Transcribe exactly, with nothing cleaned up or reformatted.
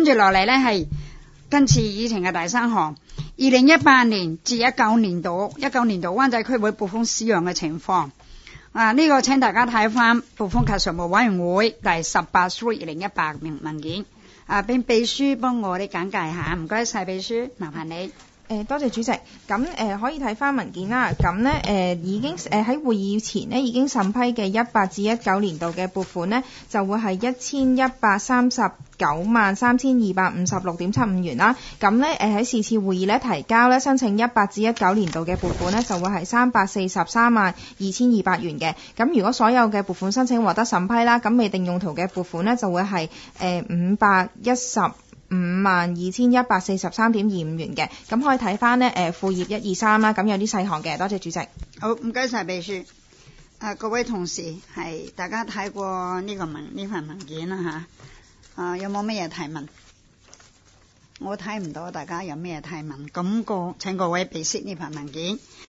跟住落嚟咧係今次議程嘅第三項，二零一八年至一九年度一九年度灣仔區會撥款使用嘅情況。啊，呢、這個請大家睇翻撥款及財務委員會第十八 through 二零一八名文件。啊，俾秘書幫我哋簡介下，唔該晒秘書，麻煩你。 誒多謝主席，咁誒、呃、可以睇翻文件啦。咁咧誒已經誒喺、呃、會議前呢已經審批嘅一八至一九年度嘅撥款呢，就會係一千一百三十九萬三千二百五十六點七五元啦。咁咧誒喺是次會議咧提交咧申請一八至一九年度嘅撥款呢，就會係三百四十三萬二千二百元嘅。咁如果所有嘅撥款申請獲得審批啦，咁未定用途嘅撥款呢，就會係誒五百一十五萬二千一百四十三點二五元嘅。咁可以睇翻呢誒副頁一二三啦，咁有啲細項嘅。多謝主席。 好，唔該晒秘書。啊，各位同事，係大家睇過呢個文呢份文件啦吓。啊，有冇咩嘢提問？我睇唔到大家有咩提問，咁個請各位備悉呢份文件。